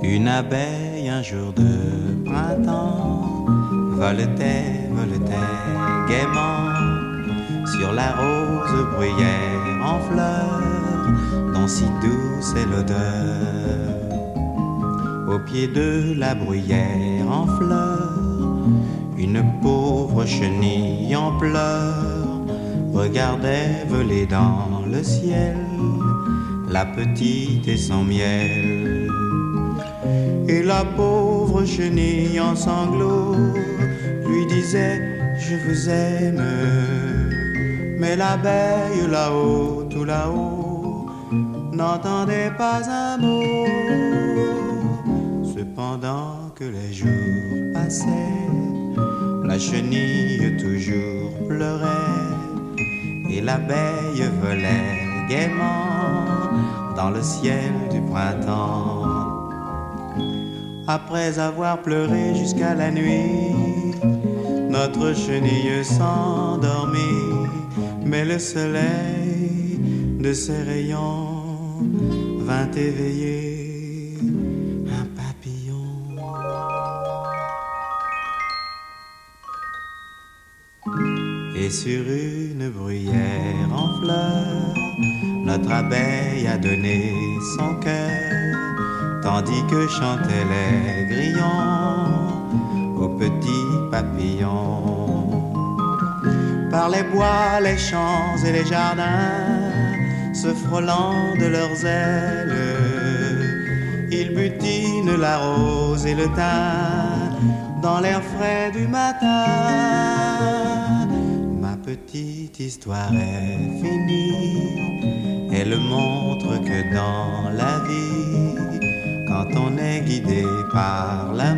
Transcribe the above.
Une abeille un jour de printemps voletait, voletait gaiement sur la rose bruyère en fleurs dont si douce est l'odeur. Au pied de la bruyère en fleurs, une pauvre chenille en pleurs regardait voler dans le ciel la petite et son miel. Et la pauvre chenille en sanglots lui disait « Je vous aime ». Mais l'abeille là-haut, tout là-haut, n'entendait pas un mot. Cependant que les jours passaient, la chenille toujours pleurait et l'abeille volait gaiement dans le ciel du printemps. Après avoir pleuré jusqu'à la nuit, notre chenille s'endormit, mais le soleil de ses rayons vint éveiller un papillon. Et sur une bruyère en fleurs, notre abeille a donné son cœur, tandis que chantaient les grillons aux petits papillons. Par les bois, les champs et les jardins, se frôlant de leurs ailes, ils butinent la rose et le thym dans l'air frais du matin. Ma petite histoire est finie, elle montre que dans la vie, quand on est guidé par l'amour,